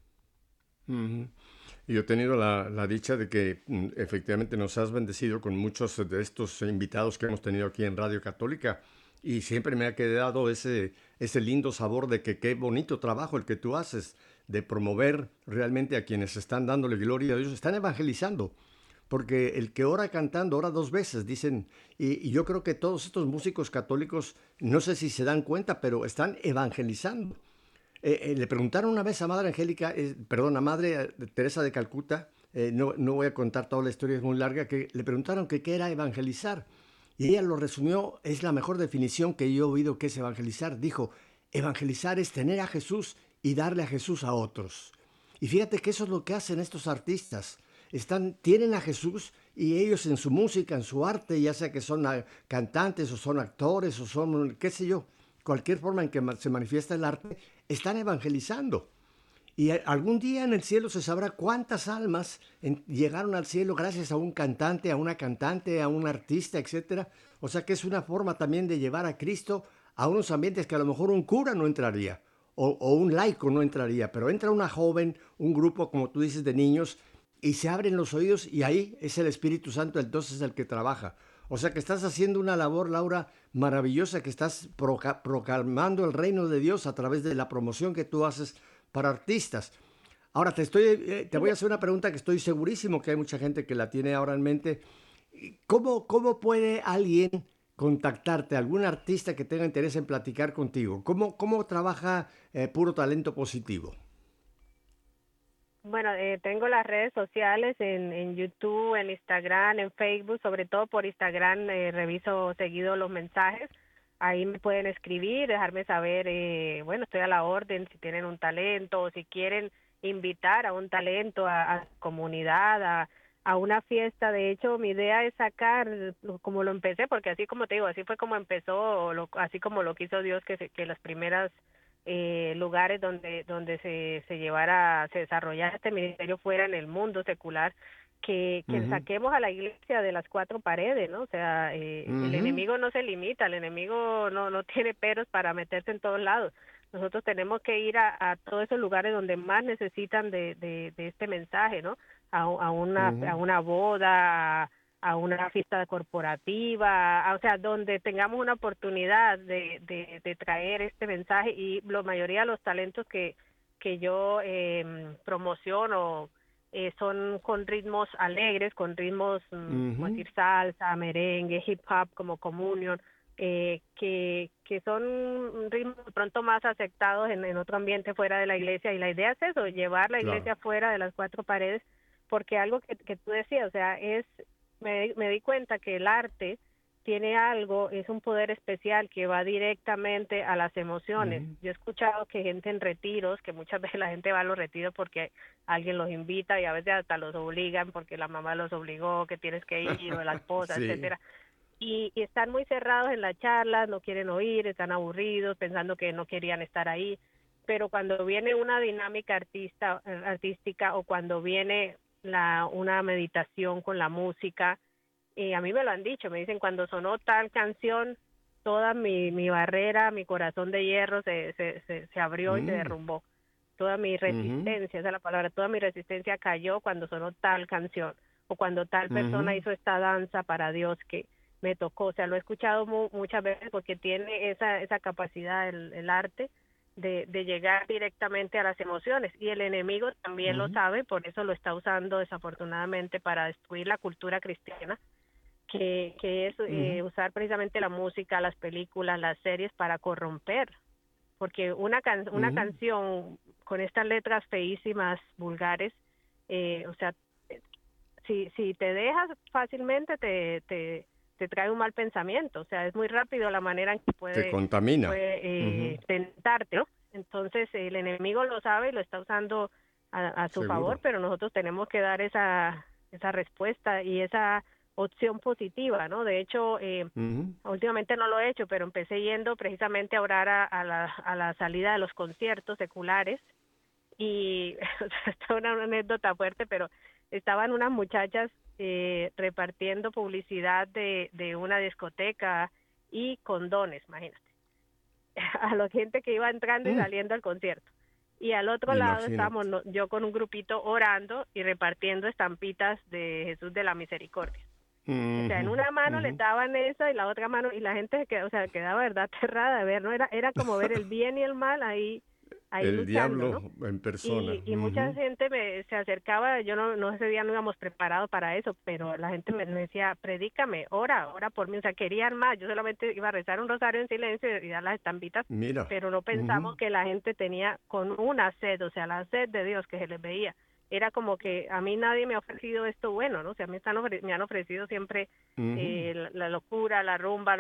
Yo he tenido la dicha de que efectivamente nos has bendecido con muchos de estos invitados que hemos tenido aquí en Radio Católica. Y siempre me ha quedado ese lindo sabor de que qué bonito trabajo el que tú haces, de promover realmente a quienes están dándole gloria a Dios, están evangelizando, porque el que ora cantando, ora 2 veces, dicen, y yo creo que todos estos músicos católicos, no sé si se dan cuenta, pero están evangelizando. Le preguntaron una vez a Madre Angélica, a Madre Teresa de Calcuta, no voy a contar toda la historia, es muy larga, que le preguntaron que qué era evangelizar. Y ella lo resumió, es la mejor definición que yo he oído que es evangelizar. Dijo, evangelizar es tener a Jesús y darle a Jesús a otros. Y fíjate que eso es lo que hacen estos artistas. Tienen a Jesús y ellos en su música, en su arte, ya sea que son cantantes o son actores o son, qué sé yo, cualquier forma en que se manifiesta el arte, están evangelizando. Y algún día en el cielo se sabrá cuántas almas llegaron al cielo gracias a un cantante, a una cantante, a un artista, etc. O sea que es una forma también de llevar a Cristo a unos ambientes que a lo mejor un cura no entraría o un laico no entraría, pero entra una joven, un grupo, como tú dices, de niños y se abren los oídos y ahí es el Espíritu Santo entonces el que trabaja. O sea que estás haciendo una labor, Laura, maravillosa, que estás proclamando el reino de Dios a través de la promoción que tú haces para artistas. Ahora te voy a hacer una pregunta que estoy segurísimo que hay mucha gente que la tiene ahora en mente. ¿Cómo puede alguien contactarte, algún artista que tenga interés en platicar contigo? ¿Cómo trabaja Puro Talento Positivo? Bueno, tengo las redes sociales en YouTube, en Instagram, en Facebook, sobre todo por Instagram reviso seguido los mensajes. Ahí me pueden escribir, dejarme saber, bueno, estoy a la orden si tienen un talento o si quieren invitar a un talento a comunidad, a una fiesta. De hecho, mi idea es sacar, como lo empecé, porque así como te digo, así fue como empezó, así como lo quiso Dios, que las primeras lugares donde se desarrollara este ministerio fuera en el mundo secular, que saquemos a la iglesia de las 4 paredes, ¿no? O sea, el enemigo no se limita, el enemigo no tiene peros para meterse en todos lados. Nosotros tenemos que ir a todos esos lugares donde más necesitan de este mensaje, ¿no? A una boda, a una fiesta corporativa, o sea, donde tengamos una oportunidad de traer este mensaje. Y la mayoría de los talentos que yo promociono son con ritmos alegres, con ritmos, como decir, salsa, merengue, hip hop, como communion, que son ritmos de pronto más aceptados en otro ambiente fuera de la iglesia. Y la idea es eso, llevar la iglesia fuera de las 4 paredes, porque algo que tú decías, o sea, me di cuenta que el arte tiene algo, es un poder especial que va directamente a las emociones. Yo he escuchado que gente en retiros, que muchas veces la gente va a los retiros porque alguien los invita y a veces hasta los obligan porque la mamá los obligó, que tienes que ir, o la esposa, Sí. etcétera. Y están muy cerrados en las charlas, no quieren oír, están aburridos, pensando que no querían estar ahí. Pero cuando viene una dinámica artística o cuando viene una meditación con la música, a mí me lo han dicho, me dicen, cuando sonó tal canción, toda mi barrera, mi corazón de hierro se abrió y se derrumbó. Toda mi resistencia, esa es la palabra, toda mi resistencia cayó cuando sonó tal canción, o cuando tal persona hizo esta danza para Dios que me tocó. O sea, lo he escuchado muchas veces porque tiene esa capacidad, el arte, de llegar directamente a las emociones, y el enemigo también lo sabe, por eso lo está usando desafortunadamente para destruir la cultura cristiana, que es usar precisamente la música, las películas, las series para corromper, porque una canción con estas letras feísimas, vulgares, o sea, si te dejas fácilmente te trae un mal pensamiento, o sea, es muy rápido la manera en que Te contamina. tentarte, ¿no? Entonces el enemigo lo sabe y lo está usando a su favor, pero nosotros tenemos que dar esa respuesta y esa opción positiva, ¿no? De hecho, últimamente no lo he hecho, pero empecé yendo precisamente a orar a la salida de los conciertos seculares, y esta es una anécdota fuerte, pero estaban unas muchachas repartiendo publicidad de una discoteca y condones, imagínate, a la gente que iba entrando y saliendo al concierto. Y al otro lado estábamos yo con un grupito orando y repartiendo estampitas de Jesús de la Misericordia. O sea, en una mano les daban esa y la otra mano, y la gente quedaba verdad aterrada de ver, ¿no? Era como ver el bien y el mal ahí el luchando, diablo, ¿no? En persona. Y mucha gente se acercaba, yo no ese día no íbamos preparados para eso, pero la gente me decía, predícame, ora por mí, o sea, querían más. Yo solamente iba a rezar un rosario en silencio y dar las estampitas, pero no pensamos que la gente tenía con una sed, o sea, la sed de Dios que se les veía. Era como que a mí nadie me ha ofrecido esto bueno, ¿no? O sea, me han ofrecido siempre la locura, la rumba,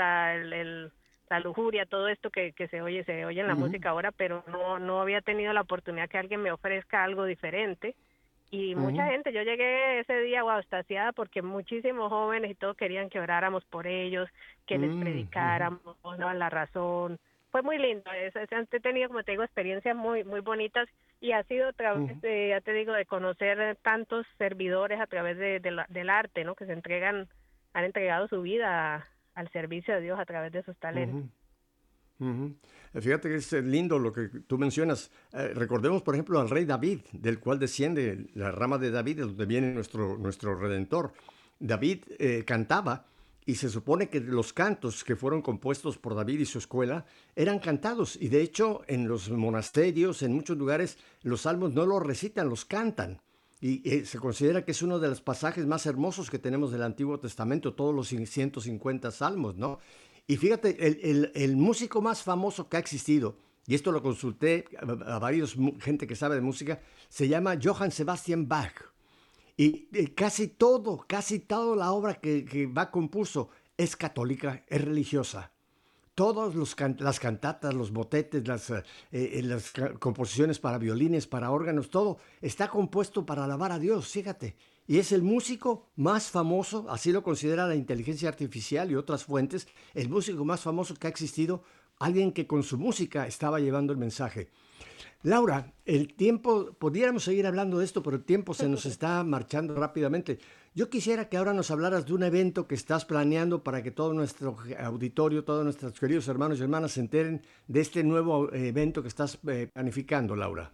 la lujuria, todo esto que se oye en la música ahora, pero no había tenido la oportunidad que alguien me ofrezca algo diferente. Y mucha gente, yo llegué ese día, extasiada, porque muchísimos jóvenes y todos querían que oráramos por ellos, que les predicáramos, ¿no? La razón. Fue muy lindo, he tenido, como te digo, experiencias muy muy bonitas, y ha sido a través de, ya te digo, de conocer tantos servidores a través del arte, ¿no? Que han entregado su vida al servicio de Dios a través de sus talentos. Fíjate que es lindo lo que tú mencionas. Recordemos, por ejemplo, al rey David, del cual desciende la rama de David, de donde viene nuestro Redentor. David cantaba, y se supone que los cantos que fueron compuestos por David y su escuela eran cantados. Y de hecho, en los monasterios, en muchos lugares, los salmos no los recitan, los cantan. Y se considera que es uno de los pasajes más hermosos que tenemos del Antiguo Testamento, todos los 150 salmos, ¿no? Y fíjate, el músico más famoso que ha existido, y esto lo consulté a varios gente que sabe de música, se llama Johann Sebastian Bach. Y casi toda la obra que Bach compuso es católica, es religiosa. Todas las cantatas, los motetes, las composiciones para violines, para órganos, todo está compuesto para alabar a Dios, fíjate. Y es el músico más famoso, así lo considera la inteligencia artificial y otras fuentes, el músico más famoso que ha existido, alguien que con su música estaba llevando el mensaje. Laura, el tiempo, podríamos seguir hablando de esto, pero el tiempo se nos está marchando rápidamente. Yo quisiera que ahora nos hablaras de un evento que estás planeando para que todo nuestro auditorio, todos nuestros queridos hermanos y hermanas se enteren de este nuevo evento que estás planificando, Laura.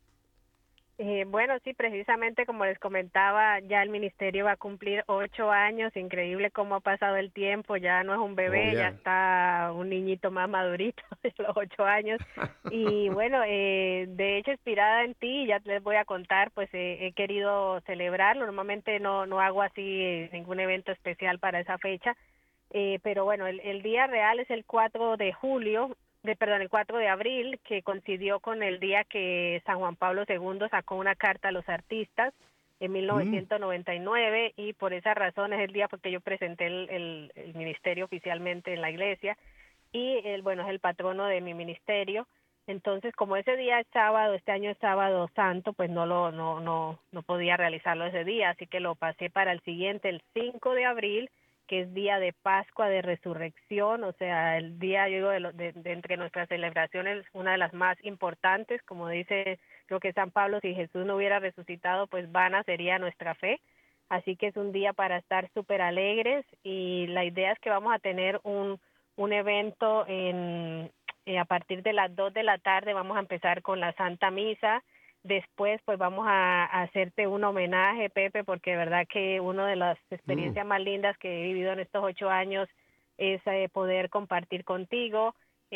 Bueno, sí, precisamente como les comentaba, ya el ministerio va a cumplir 8 años, increíble cómo ha pasado el tiempo, ya no es un bebé, ya está un niñito más madurito de los 8 años, y bueno, de hecho, inspirada en ti, ya les voy a contar, pues he querido celebrarlo. Normalmente no hago así ningún evento especial para esa fecha, pero bueno, el día real es el 4 de julio, el 4 de abril, que coincidió con el día que San Juan Pablo II sacó una carta a los artistas en 1999 y por esa razón es el día porque yo presenté el ministerio oficialmente en la iglesia y bueno, es el patrono de mi ministerio. Entonces, como ese día es sábado, este año es sábado santo, pues no podía realizarlo ese día, así que lo pasé para el siguiente, el 5 de abril, que es día de Pascua, de Resurrección, o sea, el día, yo digo, de entre nuestras celebraciones, una de las más importantes, como dice, creo que San Pablo, si Jesús no hubiera resucitado, pues vana sería nuestra fe, así que es un día para estar súper alegres, y la idea es que vamos a tener un evento a partir de las 2 de la tarde, vamos a empezar con la Santa Misa. Después, pues vamos a hacerte un homenaje, Pepe, porque de verdad que una de las experiencias más lindas que he vivido en estos 8 años es poder compartir contigo,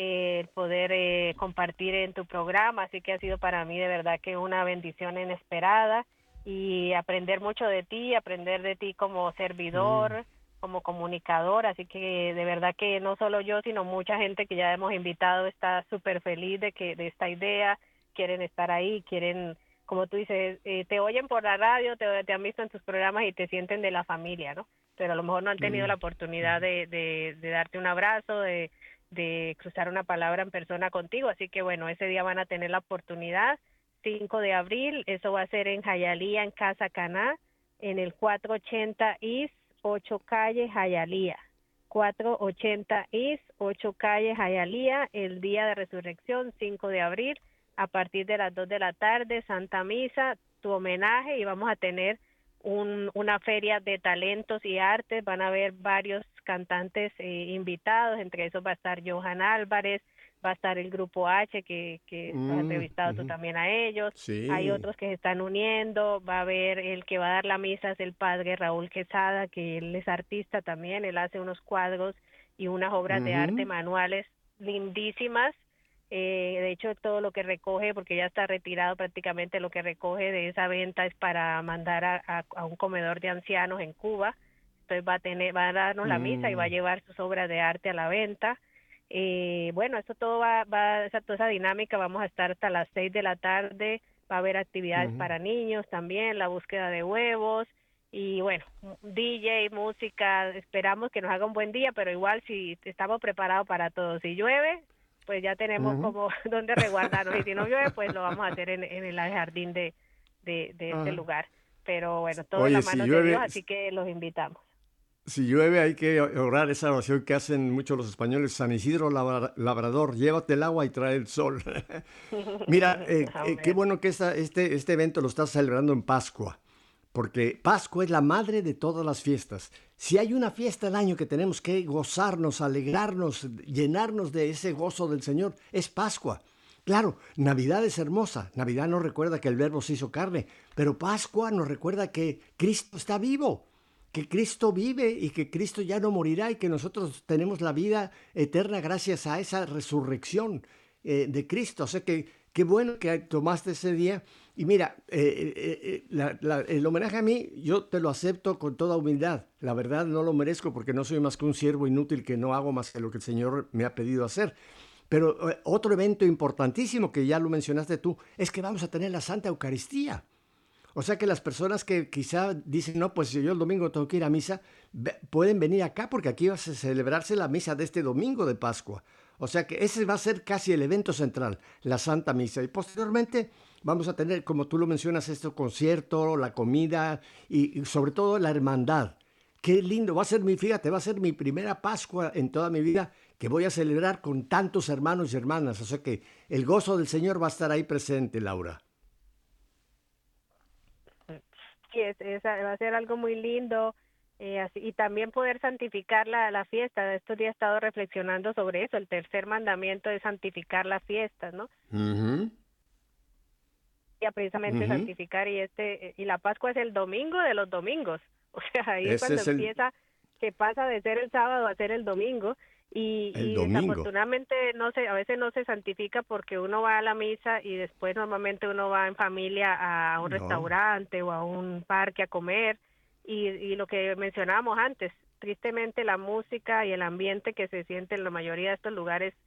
poder compartir en tu programa, así que ha sido para mí de verdad que una bendición inesperada y aprender mucho de ti como servidor, como comunicador, así que de verdad que no solo yo, sino mucha gente que ya hemos invitado está súper feliz de esta idea, quieren estar ahí, quieren, como tú dices, te oyen por la radio, te han visto en tus programas y te sienten de la familia, ¿no? Pero a lo mejor no han tenido la oportunidad de darte un abrazo, de cruzar una palabra en persona contigo, así que bueno, ese día van a tener la oportunidad, 5 de abril, eso va a ser en Hialeah, en Casa Caná, en el 480 East 8 Calle Hialeah, 480 East 8 Calle Hialeah, el día de resurrección, 5 de abril, a partir de las 2 de la tarde, Santa Misa, tu homenaje, y vamos a tener una feria de talentos y artes, van a haber varios cantantes invitados, entre esos va a estar Johan Álvarez, va a estar el Grupo H, que has entrevistado tú también a ellos, Sí. hay otros que se están uniendo, va a haber el que va a dar la misa, es el padre Raúl Quesada, que él es artista también, él hace unos cuadros y unas obras de arte manuales lindísimas. De hecho, todo lo que recoge, porque ya está retirado prácticamente, lo que recoge de esa venta es para mandar a un comedor de ancianos en Cuba. Entonces va a darnos la misa y va a llevar sus obras de arte a la venta. Bueno, eso todo toda esa dinámica, vamos a estar hasta las 6 de la tarde, va a haber actividades para niños también, la búsqueda de huevos, y bueno, DJ, música, esperamos que nos haga un buen día, pero igual si estamos preparados para todo, si llueve, pues ya tenemos como donde resguardarnos, y si no llueve, pues lo vamos a hacer en el jardín de este lugar. Pero bueno, todo en la mano de Dios, así que los invitamos. Si llueve hay que orar esa oración que hacen muchos los españoles, San Isidro Labrador, llévate el agua y trae el sol. Mira, qué bueno que este evento lo estás celebrando en Pascua, porque Pascua es la madre de todas las fiestas. Si hay una fiesta al año que tenemos que gozarnos, alegrarnos, llenarnos de ese gozo del Señor, es Pascua. Claro, Navidad es hermosa. Navidad nos recuerda que el Verbo se hizo carne, pero Pascua nos recuerda que Cristo está vivo, que Cristo vive y que Cristo ya no morirá y que nosotros tenemos la vida eterna gracias a esa resurrección de Cristo. O sea que qué bueno que tomaste ese día. Y mira, el homenaje a mí, yo te lo acepto con toda humildad. La verdad no lo merezco porque no soy más que un siervo inútil que no hago más que lo que el Señor me ha pedido hacer. Pero otro evento importantísimo que ya lo mencionaste tú es que vamos a tener la Santa Eucaristía. O sea que las personas que quizá dicen, no, pues yo el domingo tengo que ir a misa, pueden venir acá porque aquí va a celebrarse la misa de este domingo de Pascua. O sea que ese va a ser casi el evento central, la Santa Misa. Y posteriormente vamos a tener, como tú lo mencionas, este concierto, la comida y sobre todo la hermandad. Qué lindo, va a ser mi primera Pascua en toda mi vida que voy a celebrar con tantos hermanos y hermanas. O sea que el gozo del Señor va a estar ahí presente, Laura. Sí, va a ser algo muy lindo, y también poder santificar la fiesta. Estos días he estado reflexionando sobre eso, el tercer mandamiento es santificar las fiestas, ¿no? Y precisamente santificar, y la Pascua es el domingo de los domingos, o sea, ahí es cuando empieza, que pasa de ser el sábado a ser el domingo. Y desafortunadamente a veces no se santifica porque uno va a la misa y después normalmente uno va en familia a un restaurante o a un parque a comer, y lo que mencionábamos antes, tristemente la música y el ambiente que se siente en la mayoría de estos lugares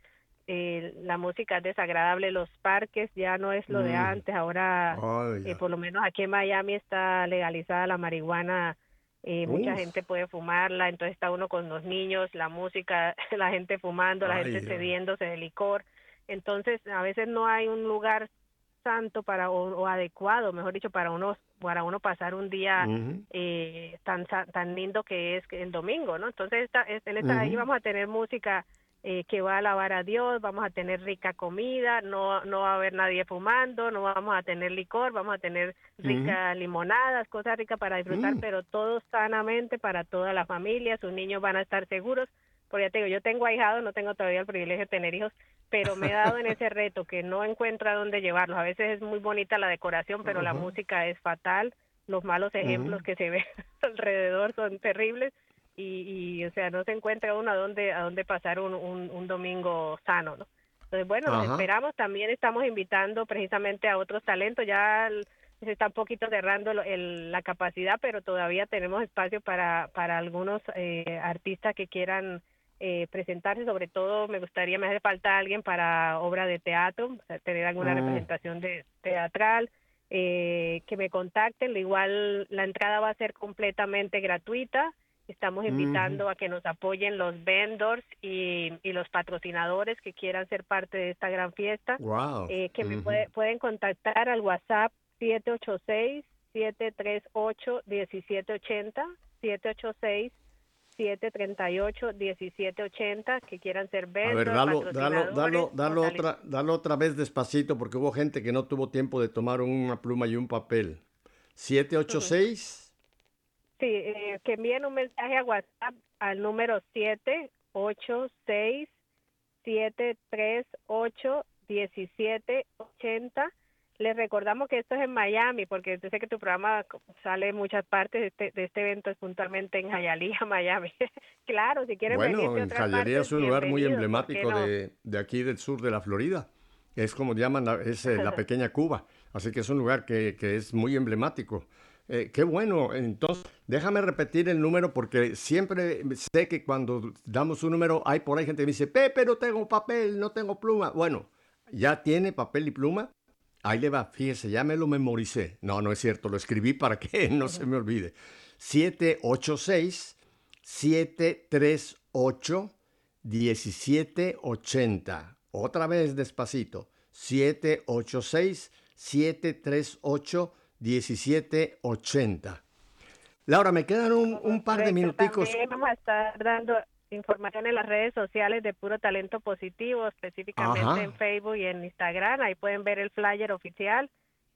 la música es desagradable, los parques ya no es lo de antes, ahora por lo menos aquí en Miami está legalizada la marihuana, mucha gente puede fumarla, entonces está uno con los niños, la música, la gente fumando, la gente cediéndose de licor, entonces a veces no hay un lugar santo o adecuado, mejor dicho, para uno pasar un día tan lindo que es el domingo, ¿no? Entonces ahí vamos a tener música que va a alabar a Dios, vamos a tener rica comida, no va a haber nadie fumando, no vamos a tener licor, vamos a tener ricas limonadas, cosas ricas para disfrutar, pero todo sanamente para toda la familia, sus niños van a estar seguros, porque ya te digo, yo tengo ahijados, no tengo todavía el privilegio de tener hijos, pero me he dado en ese reto que no encuentro a dónde llevarlos. A veces es muy bonita la decoración, pero la música es fatal, los malos ejemplos que se ven alrededor son terribles, y o sea, no se encuentra uno a dónde pasar un domingo sano, ¿no? Entonces, bueno, nos esperamos, también estamos invitando precisamente a otros talentos, ya se está un poquito cerrando la capacidad, pero todavía tenemos espacio para algunos artistas que quieran presentarse, sobre todo me hace falta alguien para obra de teatro, o sea, tener alguna representación teatral, que me contacten, igual la entrada va a ser completamente gratuita. Estamos invitando a que nos apoyen los vendors y los patrocinadores que quieran ser parte de esta gran fiesta. Que me pueden contactar al WhatsApp 786-738-1780, 786-738-1780, que quieran ser vendors, patrocinadores. Dalo otra vez despacito, porque hubo gente que no tuvo tiempo de tomar una pluma y un papel. 786... Sí, que envíen un mensaje a WhatsApp al número 786-738-1780. Les recordamos que esto es en Miami, porque yo sé que tu programa sale en muchas partes. De este evento es puntualmente en Hialeah, Miami. Claro, si quieren venir de otras partes. Bueno, Hialeah es un lugar muy emblemático de aquí del sur de la Florida. Es como llaman, la pequeña Cuba. Así que es un lugar que es muy emblemático. Qué bueno, entonces déjame repetir el número, porque siempre sé que cuando damos un número hay por ahí gente que me dice: Pepe, no tengo papel, no tengo pluma. Bueno, ya tiene papel y pluma, ahí le va, fíjese, ya me lo memoricé. No es cierto, lo escribí para que no se me olvide. 786-738-1780. Otra vez despacito, 786-738-1780. Laura, me quedan un par de minuticos. También vamos a estar dando información en las redes sociales de Puro Talento Positivo, específicamente en Facebook y en Instagram. Ahí pueden ver el flyer oficial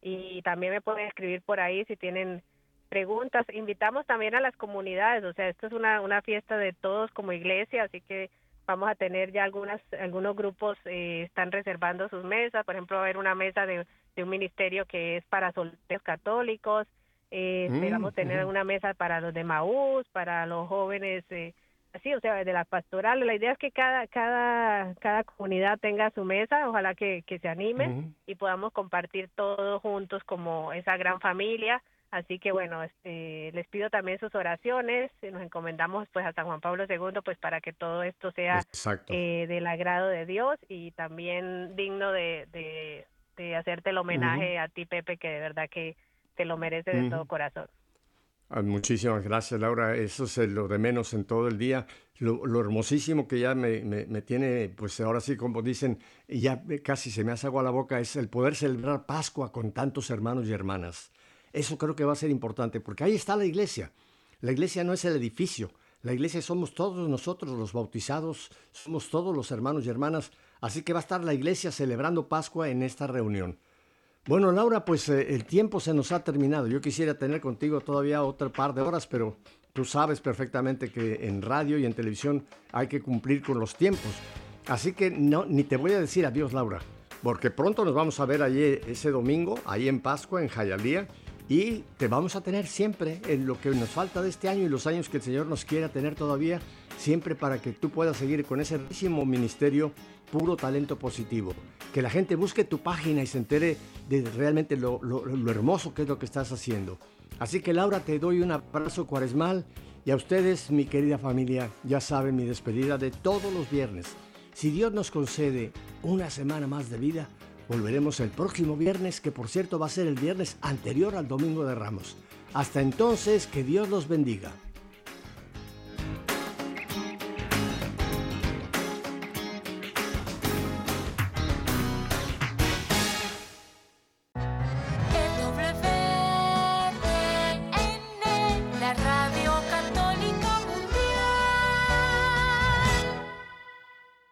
y también me pueden escribir por ahí si tienen preguntas. Invitamos también a las comunidades, o sea, esto es una fiesta de todos como iglesia, así que vamos a tener ya algunos grupos están reservando sus mesas. Por ejemplo, va a haber una mesa de un ministerio que es para solteros católicos. Esperamos tener una mesa para los de Maús, para los jóvenes, así, o sea, de la pastoral. La idea es que cada comunidad tenga su mesa. Ojalá que se animen y podamos compartir todos juntos como esa gran familia. Así que bueno, les pido también sus oraciones, nos encomendamos pues a San Juan Pablo II pues para que todo esto sea del agrado de Dios y también digno de hacerte el homenaje a ti, Pepe, que de verdad que te lo mereces de todo corazón. Muchísimas gracias, Laura. Eso es lo de menos en todo el día. Lo hermosísimo que ya me tiene, pues ahora sí, como dicen, ya casi se me hace agua a la boca, es el poder celebrar Pascua con tantos hermanos y hermanas. Eso creo que va a ser importante, porque ahí está la iglesia. La iglesia no es el edificio. La iglesia somos todos nosotros, los bautizados, somos todos los hermanos y hermanas. Así que va a estar la iglesia celebrando Pascua en esta reunión. Bueno, Laura, pues el tiempo se nos ha terminado. Yo quisiera tener contigo todavía otro par de horas, pero tú sabes perfectamente que en radio y en televisión hay que cumplir con los tiempos. Así que ni te voy a decir adiós, Laura, porque pronto nos vamos a ver allí ese domingo, ahí en Pascua, en Hialeah. Y te vamos a tener siempre en lo que nos falta de este año y los años que el Señor nos quiera tener todavía, siempre para que tú puedas seguir con ese hermosísimo ministerio Puro Talento Positivo. Que la gente busque tu página y se entere de realmente lo hermoso que es lo que estás haciendo. Así que, Laura, te doy un abrazo cuaresmal y a ustedes, mi querida familia, ya saben mi despedida de todos los viernes. Si Dios nos concede una semana más de vida, volveremos el próximo viernes, que por cierto va a ser el viernes anterior al Domingo de Ramos. Hasta entonces, que Dios los bendiga.